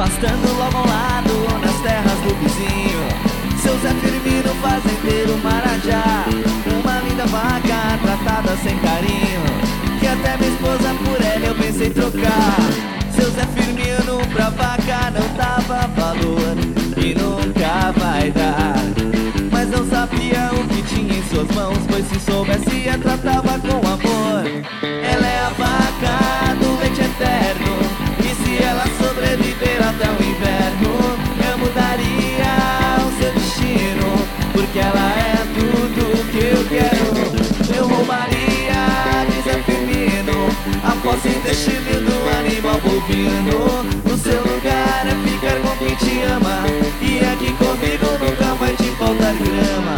pastando logo ao lado nas terras do vizinho. Seu Zé Firmino, fazendeiro Marajá, uma linda vaca tratada sem carinho, que até minha esposa por ela eu pensei trocar. Seu Zé Firmino pra vaca não dava valor e nunca vai dar, mas não sabia o que tinha em suas mãos, pois se soubesse a tratava com amor. Ela é a vaca do leite eterno, e se ela sobreviver até o inverno, eu mudaria o seu destino, porque ela é tudo que eu quero. Eu roubaria de Zé Firmino a posse deste lindo animal bovino. No seu lugar é ficar com quem te ama, e aqui comigo nunca vai te faltar grama.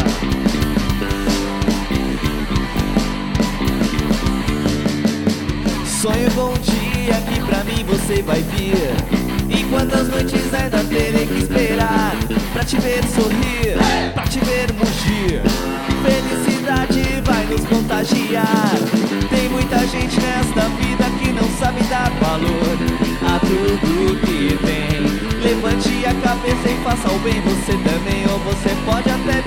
Sonho com um dia que pra mim você vai vir, e quantas noites ainda terei que esperar pra te ver sorrir, pra te ver mugir. Felicidade vai nos contagiar. Tem muita gente nesta vida que não sabe dar valor a tudo que tem. Levante a cabeça e faça o bem você também, ou você pode até